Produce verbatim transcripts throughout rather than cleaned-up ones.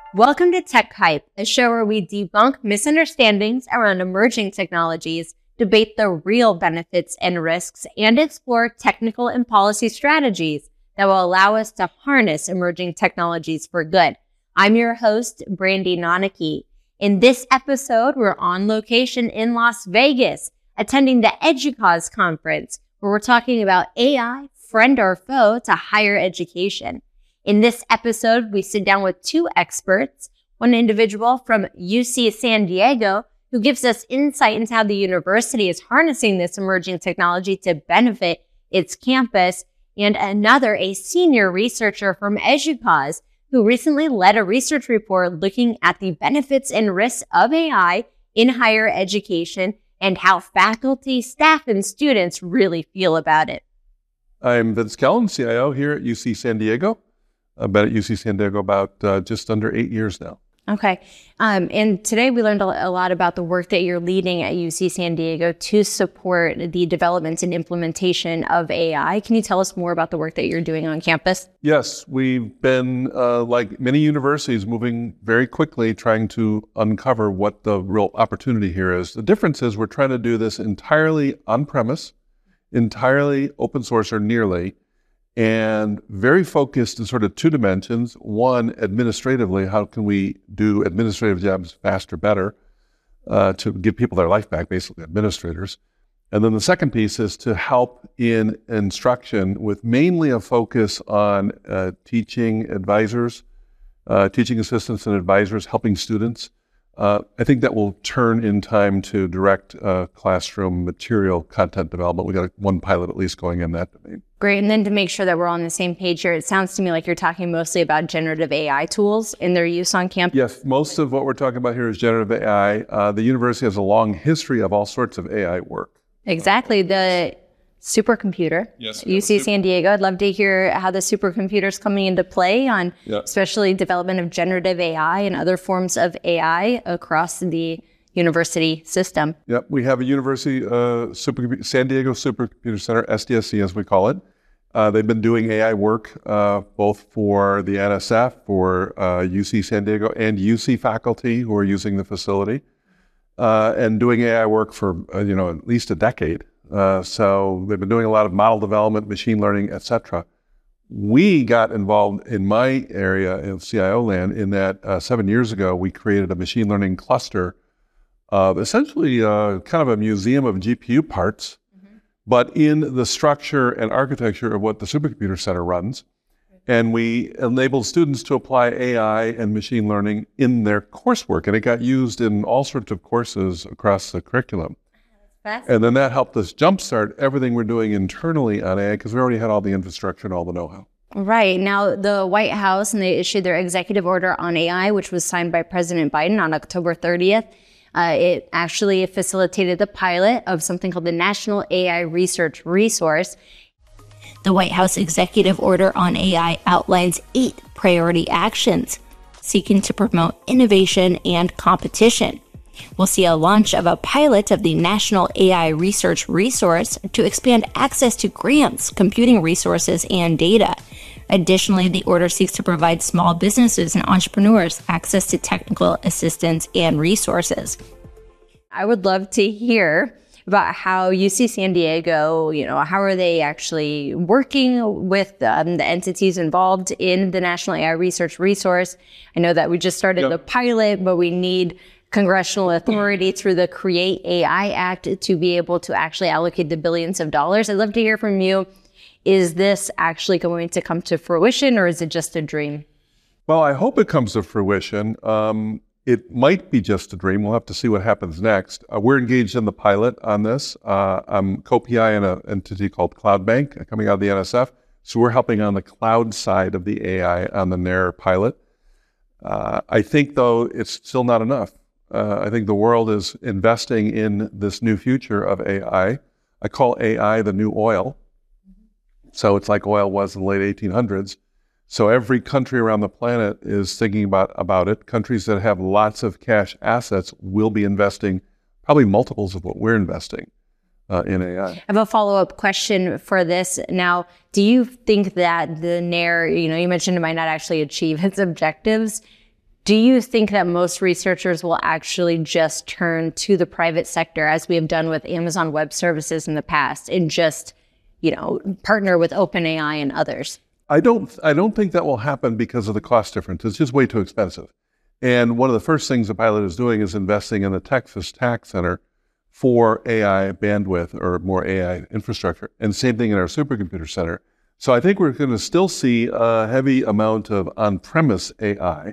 Welcome to Tech Hype, a show where we debunk misunderstandings around emerging technologies, debate the real benefits and risks, and explore technical and policy strategies that will allow us to harness emerging technologies for good. I'm your host, Brandy Noneke. In this episode, we're on location in Las Vegas, attending the EDUCAUSE conference, where we're talking about A I, friend or foe, to higher education. In this episode, we sit down with two experts, one individual from U C San Diego, who gives us insight into how the university is harnessing this emerging technology to benefit its campus, and another, a senior researcher from EDUCAUSE, who recently led a research report looking at the benefits and risks of A I in higher education and how faculty, staff, and students really feel about it. I'm Vince Kellen, C I O here at U C San Diego. I've been at U C San Diego about uh, just under eight years now. Okay. Um, and today we learned a lot about the work that you're leading at U C San Diego to support the development and implementation of A I. Can you tell us more about the work that you're doing on campus? Yes, we've been, uh, like many universities, moving very quickly trying to uncover what the real opportunity here is. The difference is we're trying to do this entirely on-premise, entirely open source or nearly, and very focused in sort of two dimensions. One, administratively, how can we do administrative jobs faster, better, uh, to give people their life back, basically administrators. And then the second piece is to help in instruction with mainly a focus on uh, teaching advisors, uh, teaching assistants and advisors, helping students. Uh, I think that will turn in time to direct uh, classroom material content development. We got one pilot at least going in that domain. Great. And then to make sure that we're on the same page here, it sounds to me like you're talking mostly about generative A I tools and their use on campus. Yes, most of what we're talking about here is generative A I. Uh, the university has a long history of all sorts of A I work. Exactly. The supercomputer, yes, U C San Diego. I'd love to hear how the supercomputer is coming into play on yeah. especially development of generative A I and other forms of A I across the university system. Yep, we have a university, uh, super, San Diego Supercomputer Center, S D S C as we call it. Uh, they've been doing A I work uh, both for the N S F, for uh, U C San Diego, and U C faculty who are using the facility, uh, and doing A I work for uh, you know at least a decade. Uh, so they've been doing a lot of model development, machine learning, et cetera. We got involved in my area in C I O land in that uh, seven years ago, we created a machine learning cluster of essentially uh, kind of a museum of G P U parts, mm-hmm. but in the structure and architecture of what the Supercomputer Center runs. And we enabled students to apply A I and machine learning in their coursework. And it got used in all sorts of courses across the curriculum. And then that helped us jumpstart everything we're doing internally on A I because we already had all the infrastructure and all the know-how. Right. Now, the White House, and they issued their executive order on A I, which was signed by President Biden on October thirtieth. Uh, it actually facilitated the pilot of something called the National A I Research Resource. The White House executive order on A I outlines eight priority actions seeking to promote innovation and competition. We'll see a launch of a pilot of the National A I Research Resource to expand access to grants, computing resources, and data. Additionally, the order seeks to provide small businesses and entrepreneurs access to technical assistance and resources. I would love to hear about how U C San Diego, you know, how are they actually working with um, the entities involved in the National A I Research Resource? I know that we just started yep. the pilot, but we need congressional authority through the Create A I Act to be able to actually allocate the billions of dollars. I'd love to hear from you. Is this actually going to come to fruition, or is it just a dream? Well, I hope it comes to fruition. Um, it might be just a dream. We'll have to see what happens next. Uh, we're engaged in the pilot on this. Uh, I'm co-P I in an entity called CloudBank coming out of the N S F. So we're helping on the cloud side of the A I on the N A R E pilot. Uh, I think, though, it's still not enough. Uh, I think the world is investing in this new future of A I. I call A I the new oil. So it's like oil was in the late eighteen hundreds. So every country around the planet is thinking about, about it. Countries that have lots of cash assets will be investing probably multiples of what we're investing uh, in A I. I have a follow-up question for this. Now, do you think that the N A R E, you know, you mentioned it might not actually achieve its objectives. Do you think that most researchers will actually just turn to the private sector, as we have done with Amazon Web Services in the past, and just, you know, partner with OpenAI and others? I don't I don't think that will happen because of the cost difference. It's just way too expensive. And one of the first things the pilot is doing is investing in the Texas Tax Center for A I bandwidth or more A I infrastructure. And same thing in our supercomputer center. So I think we're going to still see a heavy amount of on-premise A I.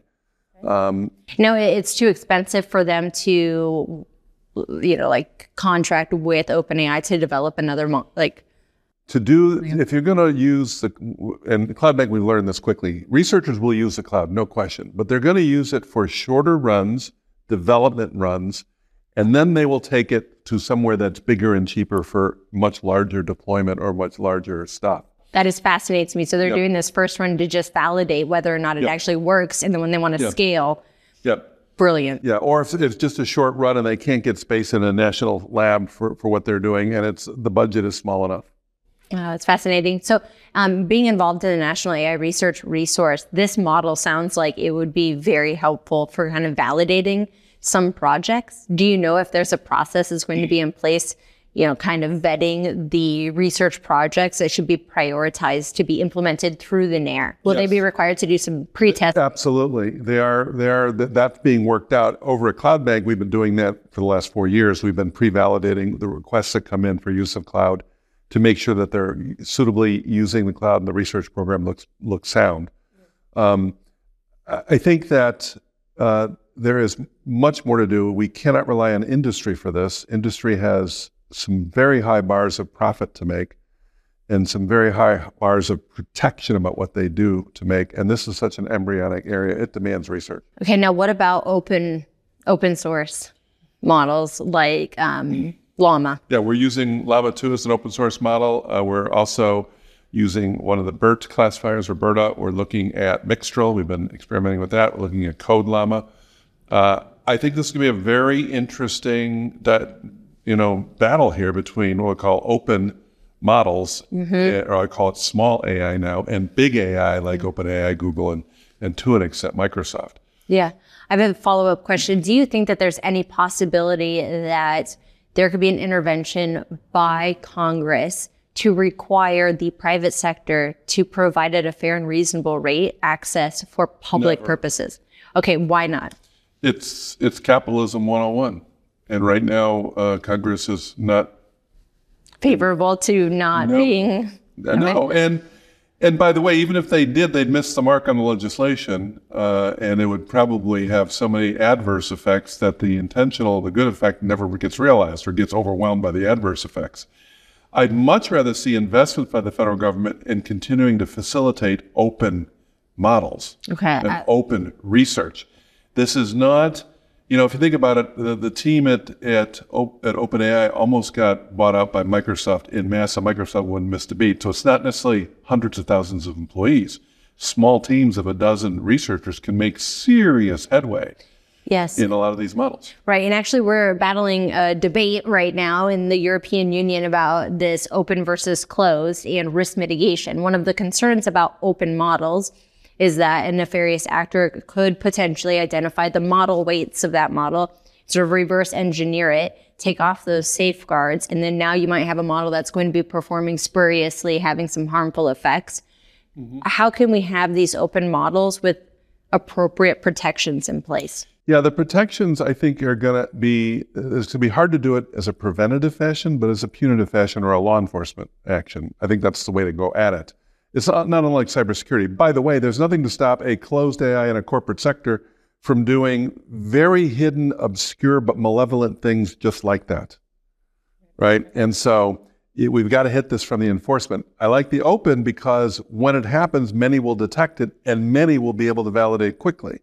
Um, no, it's too expensive for them to, you know, like contract with OpenAI to develop another, mo- like. To do, if you're going to use the, and Cloud Bank, we learned this quickly, researchers will use the cloud, no question, but they're going to use it for shorter runs, development runs, and then they will take it to somewhere that's bigger and cheaper for much larger deployment or much larger stuff. That is fascinates me. So they're Yep. doing this first run to just validate whether or not it Yep. actually works. And then when they want to Yep. scale, Yep. brilliant. Yeah, or if it's just a short run and they can't get space in a national lab for, for what they're doing, and it's the budget is small enough. Uh, it's fascinating. So um, being involved in the National A I Research Resource, this model sounds like it would be very helpful for kind of validating some projects. Do you know if there's a process that's going to be in place, you know, kind of vetting the research projects that should be prioritized to be implemented through the N A R E? Will Yes. they be required to do some pre-test? Absolutely. They are, they are, that's being worked out. Over at Cloud Bank, we've been doing that for the last four years. We've been pre-validating the requests that come in for use of cloud to make sure that they're suitably using the cloud and the research program looks looks sound. Um, I think that uh, there is much more to do. We cannot rely on industry for this. Industry has some very high bars of profit to make and some very high bars of protection about what they do to make. And this is such an embryonic area. It demands research. Okay, now what about open open source models like um, Llama? Yeah, we're using Llama two as an open source model. Uh, we're also using one of the BERT classifiers, or BERTA. We're looking at Mixtral. We've been experimenting with that. We're looking at Code Llama. Uh, I think this is going to be a very interesting, that, you know, battle here between what we call open models, mm-hmm. or I call it small A I now, and big A I like OpenAI, Google, and, and to an extent Microsoft. Yeah. I have a follow-up question. Do you think that there's any possibility that there could be an intervention by Congress to require the private sector to provide at a fair and reasonable rate access for public Never. purposes? Okay, why not? It's it's capitalism one oh one. And right now, uh, Congress is not Favorable to not No. being... No, and and by the way, even if they did, they'd miss the mark on the legislation, uh, and it would probably have so many adverse effects that the intentional, the good effect never gets realized or gets overwhelmed by the adverse effects. I'd much rather see investment by the federal government in continuing to facilitate open models Okay. and I- open research. This is not, you know, if you think about it, the, the team at at, O- at OpenAI almost got bought out by Microsoft in mass, and Microsoft wouldn't miss a beat. So it's not necessarily hundreds of thousands of employees. Small teams of a dozen researchers can make serious headway Yes. in a lot of these models. Right. And actually, we're battling a debate right now in the European Union about this open versus closed and risk mitigation. One of the concerns about open models is that a nefarious actor could potentially identify the model weights of that model, sort of reverse engineer it, take off those safeguards, and then now you might have a model that's going to be performing spuriously, having some harmful effects. Mm-hmm. How can we have these open models with appropriate protections in place? Yeah, the protections, I think, are going to be, it's going to be hard to do it as a preventative fashion, but as a punitive fashion or a law enforcement action. I think that's the way to go at it. It's not, not unlike cybersecurity. By the way, there's nothing to stop a closed A I in a corporate sector from doing very hidden, obscure, but malevolent things just like that, right? And so it, we've got to hit this from the enforcement. I like the open because when it happens, many will detect it and many will be able to validate quickly.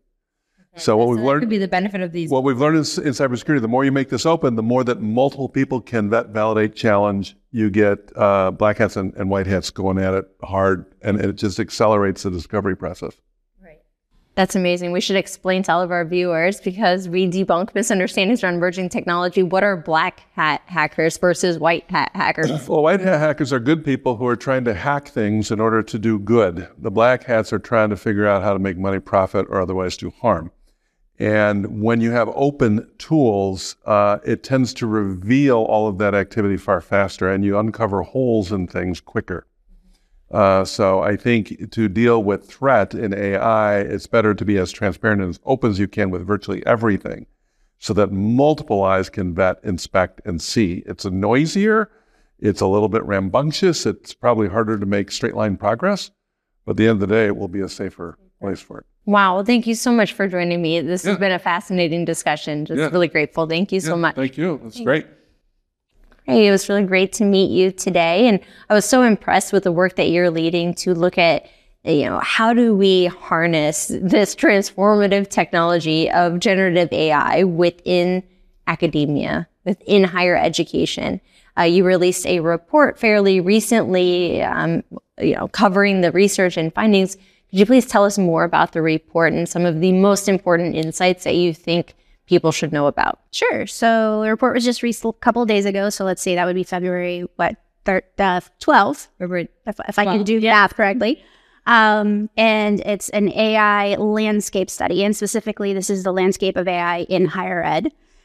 So what So we've that learned, could be the benefit of these. what we've learned in, in cybersecurity, the more you make this open, the more that multiple people can vet, validate, challenge. You get uh, black hats and, and white hats going at it hard, and it just accelerates the discovery process. Right. That's amazing. We should explain to all of our viewers, because we debunk misunderstandings around emerging technology. What are black hat hackers versus white hat hackers? Well, white hat hackers are good people who are trying to hack things in order to do good. The black hats are trying to figure out how to make money, profit, or otherwise do harm. And when you have open tools, uh, it tends to reveal all of that activity far faster, and you uncover holes in things quicker. Uh, so I think to deal with threat in A I, it's better to be as transparent and as open as you can with virtually everything, so that multiple eyes can vet, inspect, and see. It's a noisier, it's a little bit rambunctious, it's probably harder to make straight line progress, but at the end of the day, it will be a safer place for it. Wow. Well, thank you so much for joining me. This Yeah. has been a fascinating discussion. Just Yeah. really grateful. Thank you so Yeah, much. Thank you. That's great. Hey, it was really great to meet you today. And I was so impressed with the work that you're leading to look at, you know, how do we harness this transformative technology of generative A I within academia, within higher education. Uh, you released a report fairly recently, um, you know, covering the research and findings. Could you please tell us more about the report and some of the most important insights that you think people should know about? Sure. So the report was just released a couple of days ago. So let's say that would be February, what, thir- uh, twelfth, if, if I can do math correctly. Um, and it's an A I landscape study. And specifically, this is the landscape of A I in higher ed.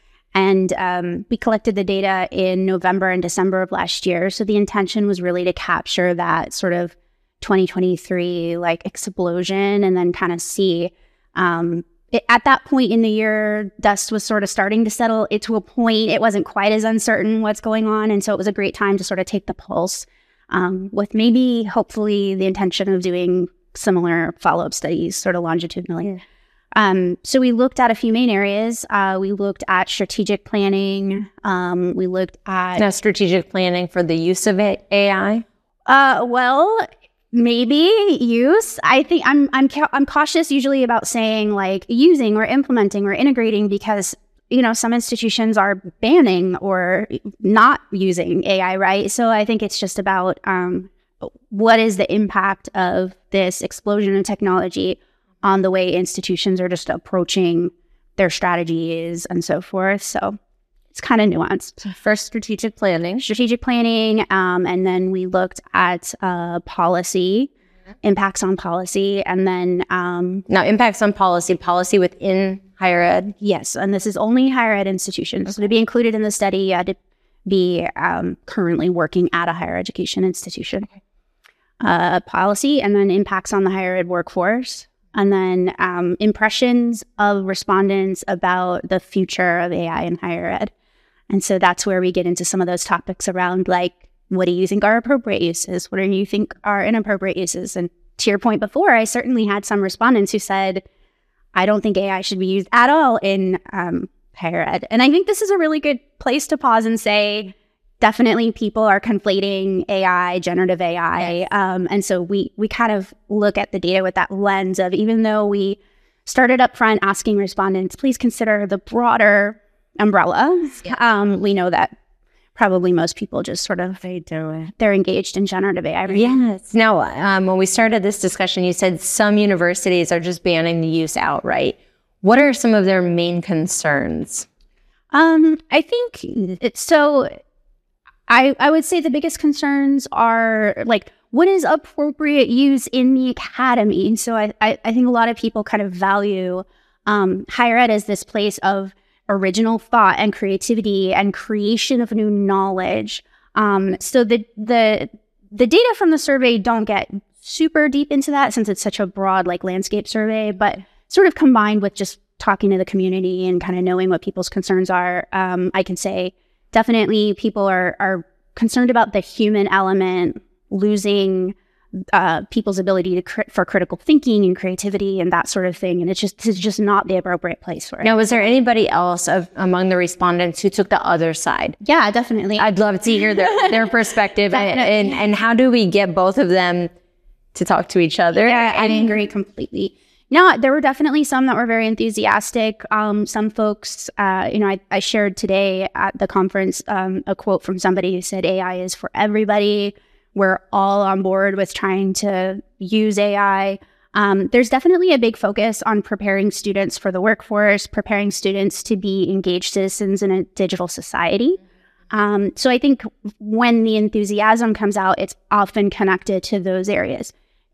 And um, we collected the data in November and December of last year. So the intention was really to capture that sort of twenty twenty-three like explosion, and then kind of see um, it, at that point in the year, dust was sort of starting to settle. It to a point, it wasn't quite as uncertain what's going on. And so it was a great time to sort of take the pulse um, with maybe hopefully the intention of doing similar follow-up studies sort of longitudinally. Yeah. Um, so we looked at a few main areas. Uh, we looked at strategic planning. Um, we looked at now strategic planning for the use of A I. Uh, well, maybe use. I think I'm I'm ca- I'm cautious usually about saying like using or implementing or integrating, because you know some institutions are banning or not using A I, right? So I think it's just about um, what is the impact of this explosion of technology on the way institutions are just approaching their strategies and so forth. So it's kind of nuanced. So first, strategic planning. Strategic planning, um, and then we looked at uh, policy, impacts on policy, and then... Um, now, impacts on policy, policy within higher ed? Yes, and this is only higher ed institutions. Okay. So to be included in the study, you had to be um, currently working at a higher education institution. Okay. Uh, policy, and then impacts on the higher ed workforce, and then um, impressions of respondents about the future of A I in higher ed. And so that's where we get into some of those topics around, like, what do you think are appropriate uses? What do you think are inappropriate uses? And to your point before, I certainly had some respondents who said, I don't think A I should be used at all in um, higher ed. And I think this is a really good place to pause and say, definitely people are conflating A I, generative A I. Yes. Um, and so we we kind of look at the data with that lens of, even though we started up front asking respondents, please consider the broader umbrella. Yeah. Um, we know that probably most people just sort of, they do it. They're engaged in generative A I. Right? Yes. Now, um, when we started this discussion, you said some universities are just banning the use outright. What are some of their main concerns? Um, I think it's so... I, I would say the biggest concerns are like, what is appropriate use in the academy? So I, I, I think a lot of people kind of value um, higher ed as this place of original thought and creativity and creation of new knowledge. Um, so the the the data from the survey don't get super deep into that, since it's such a broad like landscape survey, but sort of combined with just talking to the community and kind of knowing what people's concerns are, um, I can say definitely people are, are concerned about the human element, losing uh, people's ability to cri- for critical thinking and creativity and that sort of thing. And it's just, it's just not the appropriate place for it. Now, was there anybody else of, among the respondents who took the other side? Yeah, definitely. I'd love to hear their, their perspective. and, and, and how do we get both of them to talk to each other? Yeah, I agree completely. No, there were definitely some that were very enthusiastic. Um, some folks, uh, you know, I, I shared today at the conference um, a quote from somebody who said, A I is for everybody. We're all on board with trying to use A I. Um, there's definitely a big focus on preparing students for the workforce, preparing students to be engaged citizens in a digital society. Um, so I think when the enthusiasm comes out, it's often connected to those areas.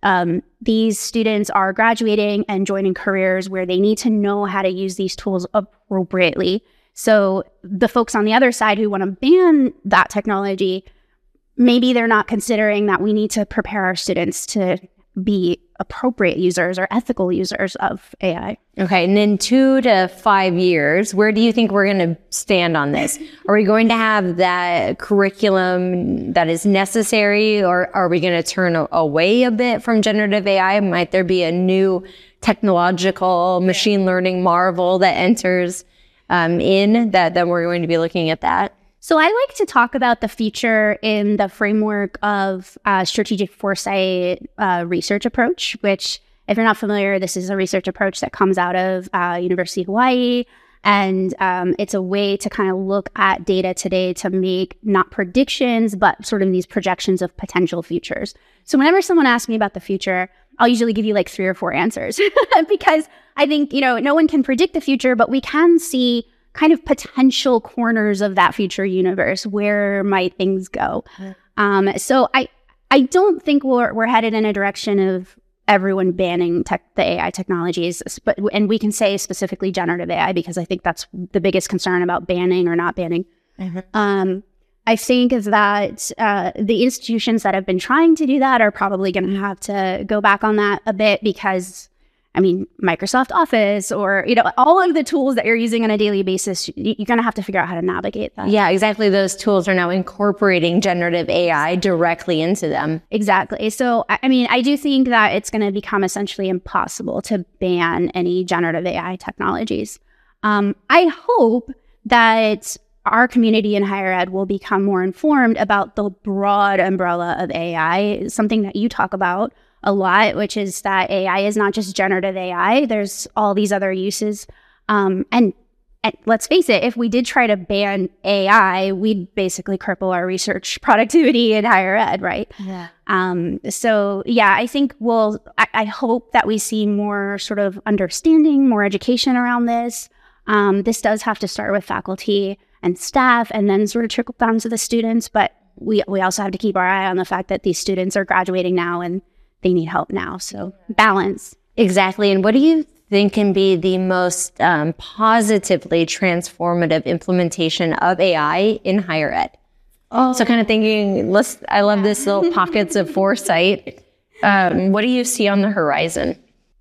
um, these students are graduating and joining careers where they need to know how to use these tools appropriately. So the folks on the other side who want to ban that technology, maybe they're not considering that we need to prepare our students to be appropriate users or ethical users of A I. Okay, and in two to five years, where do you think we're going to stand on this? Are we going to have that curriculum that is necessary, or are we going to turn a- away a bit from generative A I? Might there be a new technological machine learning marvel that enters um, in that, that we're going to be looking at that? So I like to talk about the future in the framework of uh, strategic foresight uh, research approach, which, if you're not familiar, this is a research approach that comes out of uh, University of Hawaii. And um, it's a way to kind of look at data today to make not predictions, but sort of these projections of potential futures. So whenever someone asks me about the future, I'll usually give you like three or four answers because I think, you know, no one can predict the future, but we can see kind of potential corners of that future universe. Where might things go? Um, so I I don't think we're we're headed in a direction of everyone banning tech, the A I technologies, but and we can say specifically generative A I because I think that's the biggest concern about banning or not banning. Mm-hmm. Um, I think that uh, the institutions that have been trying to do that are probably going to have to go back on that a bit because, I mean, Microsoft Office or, you know, all of the tools that you're using on a daily basis, you're going to have to figure out how to navigate that. Yeah, exactly. Those tools are now incorporating generative A I directly into them. Exactly. So, I mean, I do think that it's going to become essentially impossible to ban any generative A I technologies. Um, I hope that our community in higher ed will become more informed about the broad umbrella of A I, something that you talk about a lot, which is that A I is not just generative A I. There's all these other uses. Um, and, and let's face it, if we did try to ban A I, we'd basically cripple our research productivity in higher ed, right? Yeah. Um, so yeah, I think we'll, I, I hope that we see more sort of understanding, more education around this. Um, this does have to start with faculty and staff and then sort of trickle down to the students. But we, we also have to keep our eye on the fact that these students are graduating now and they need help now. So balance. Exactly. And what do you think can be the most um, positively transformative implementation of A I in higher ed? Oh. So kind of thinking, let's, I love yeah. this little pockets of foresight. Um, what do you see on the horizon?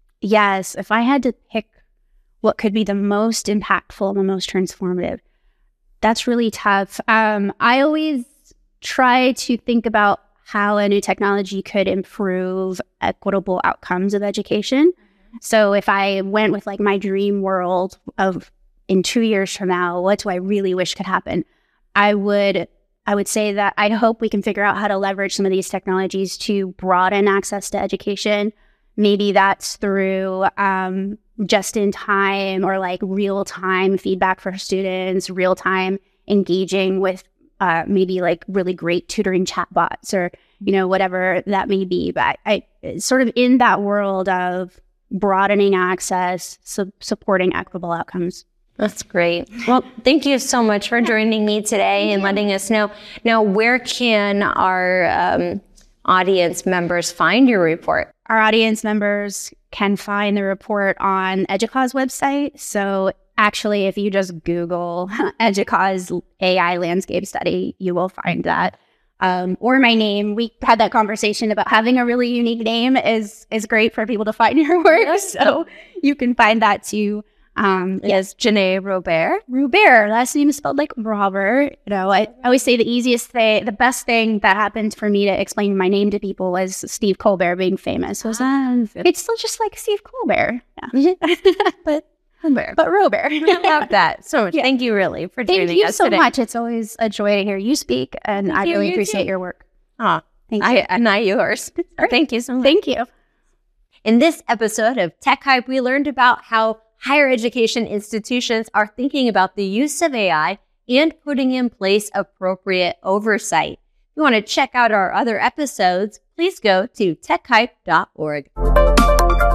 Yes. If I had to pick what could be the most impactful and the most transformative, that's really tough. Um, I always try to think about how a new technology could improve equitable outcomes of education. Mm-hmm. So if I went with like my dream world of in two years from now, what do I really wish could happen? I would I would say that I hope we can figure out how to leverage some of these technologies to broaden access to education. Maybe that's through um, just in time or like real time feedback for students, real time engaging with Uh, maybe like really great tutoring chatbots or, you know, whatever that may be. But I, I sort of in that world of broadening access, su- supporting equitable outcomes. That's great. Well, thank you so much for joining me today and letting us know. Now, where can our um, audience members find your report? Our audience members can find the report on EDUCAUSE's website. So actually, if you just Google EDUCAUSE's A I landscape study, you will find that. Um, or my name. We had that conversation about having a really unique name is is great for people to find your work. So you can find that too. Um, yes, Janae Robert. Robert. Last name is spelled like Robert. You know, I, I always say the easiest thing, the best thing that happened for me to explain my name to people was Steve Colbert being famous. Was uh, it's still just like Steve Colbert. Yeah. but Robert. But Robert. I love that so much. Yeah. Thank you really for joining us Thank you so today. much. It's always a joy to hear you speak, and Thank I you, really you appreciate too. your work. Oh, thank you. I, not yours. Right. Thank you so much. Thank you. In this episode of Tech Hype, we learned about how higher education institutions are thinking about the use of A I and putting in place appropriate oversight. If you want to check out our other episodes, please go to tech hype dot org.